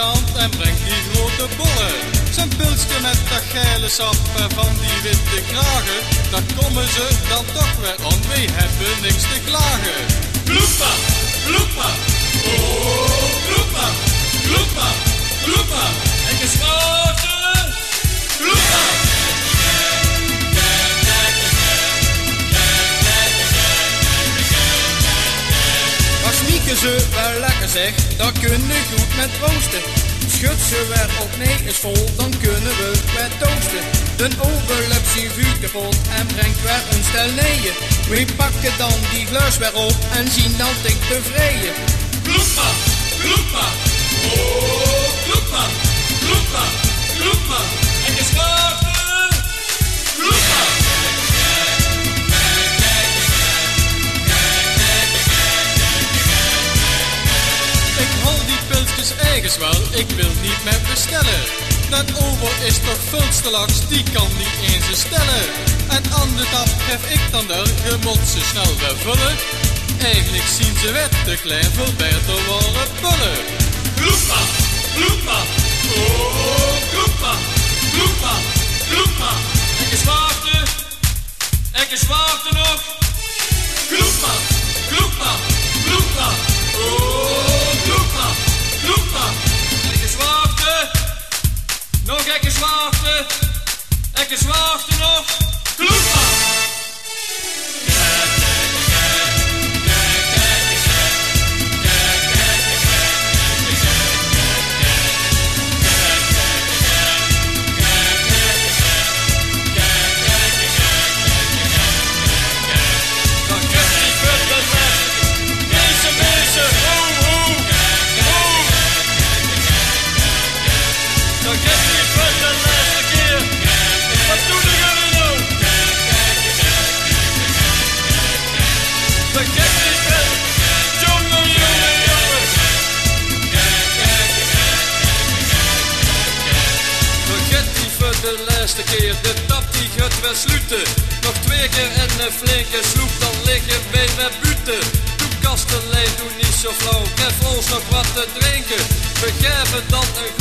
fabrikant en brengt die grote bollen. Zijn pilsje met dat geile sap en van die witte kragen, daar komen ze dan toch weer om, wij hebben niks te klagen. Gloepa, gloepa, oh gloepa, gloepa, gloepa, en geschoten, gloepa. Als Mieke ze wel lekker zegt, dan kunnen goed met roosten. Schud ze weer op nee is vol, dan kunnen we weer toasten. De overlap zien vuur kapot en brengt weer een stel neeën. We pakken dan die gluis weer op en zien dan dik tevreden. Gloepa, gloepa, oh gloepa, gloepa, gloepa, en geschoten, gloepa. Eigens wel, ik wil niet meer bestellen. Dat over is toch veel te laks, die kan niet eens bestellen. En aan de tap heb ik dan wel, je moet ze snel weer vullen. Eigenlijk zien ze wet te klein, veel beter worden pullen. Gloepa, gloepa, oh gloepa, gloepa, gloepa, en gezwaarte nog. Gloepa, gloepa, gloepa, oh gloepa. Gloepa, gekke zwaarte, nog gekke zwaarte, gekke zwaarte nog, gloepa. De laatste keer, de tap die gaat weer sluiten. Nog 2 keer en een flinke sloep, dan liggen wij met buten. Doe kastelein, doe niet zo flauw, geef ons nog wat te drinken. We geven dan een